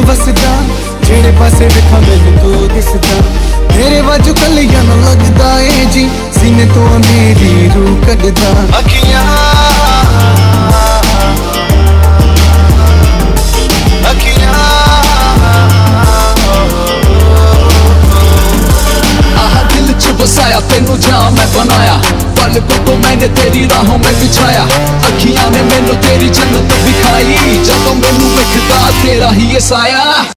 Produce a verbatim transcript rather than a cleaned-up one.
वसदा जेड़े पासे देखा मैनू तू दिसदा तेरे बाजू कलियां ना लगदा है जी सीने तो मेरी रूह कढदा अखियां अखियां आह दिल च बसाया तेनू जहां मैं बनाया पलकों को मैंने तेरी राहों में बिछाया अखियां ने मैनू तेरी जन्नत दिखाई जदों मैनू विखदा तेरा ही ये साया।